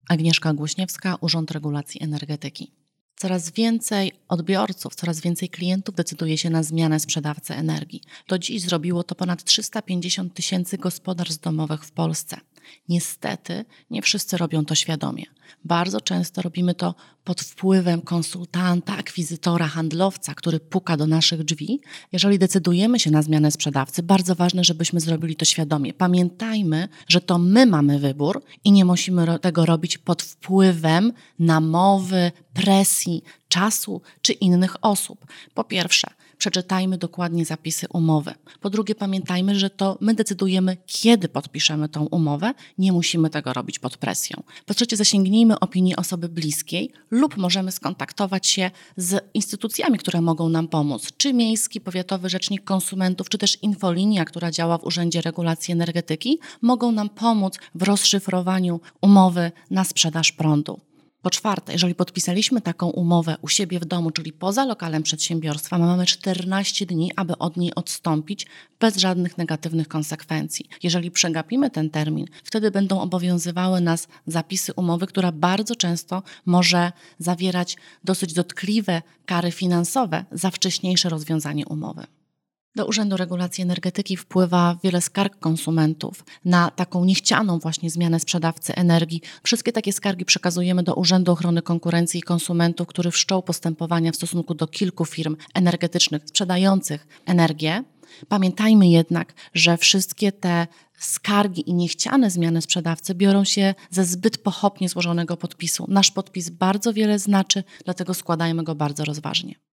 Agnieszka Głośniewska, Urząd Regulacji Energetyki. Coraz więcej odbiorców, coraz więcej klientów decyduje się na zmianę sprzedawcy energii. Do dziś zrobiło to ponad 350 000 gospodarstw domowych w Polsce. Niestety nie wszyscy robią to świadomie. Bardzo często robimy to pod wpływem konsultanta, akwizytora, handlowca, który puka do naszych drzwi. Jeżeli decydujemy się na zmianę sprzedawcy, bardzo ważne, żebyśmy zrobili to świadomie. Pamiętajmy, że to my mamy wybór i nie musimy tego robić pod wpływem namowy, presji, czasu czy innych osób. Po pierwsze, przeczytajmy dokładnie zapisy umowy. Po drugie, pamiętajmy, że to my decydujemy, kiedy podpiszemy tą umowę. Nie musimy tego robić pod presją. Po trzecie, zasięgnijmy opinii osoby bliskiej lub możemy skontaktować się z instytucjami, które mogą nam pomóc. Czy Miejski Powiatowy Rzecznik Konsumentów, czy też infolinia, która działa w Urzędzie Regulacji Energetyki, mogą nam pomóc w rozszyfrowaniu umowy na sprzedaż prądu. Po czwarte, jeżeli podpisaliśmy taką umowę u siebie w domu, czyli poza lokalem przedsiębiorstwa, mamy 14 dni, aby od niej odstąpić bez żadnych negatywnych konsekwencji. Jeżeli przegapimy ten termin, wtedy będą obowiązywały nas zapisy umowy, która bardzo często może zawierać dosyć dotkliwe kary finansowe za wcześniejsze rozwiązanie umowy. Do Urzędu Regulacji Energetyki wpływa wiele skarg konsumentów na taką niechcianą właśnie zmianę sprzedawcy energii. Wszystkie takie skargi przekazujemy do Urzędu Ochrony Konkurencji i Konsumentów, który wszczął postępowania w stosunku do kilku firm energetycznych sprzedających energię. Pamiętajmy jednak, że wszystkie te skargi i niechciane zmiany sprzedawcy biorą się ze zbyt pochopnie złożonego podpisu. Nasz podpis bardzo wiele znaczy, dlatego składajmy go bardzo rozważnie.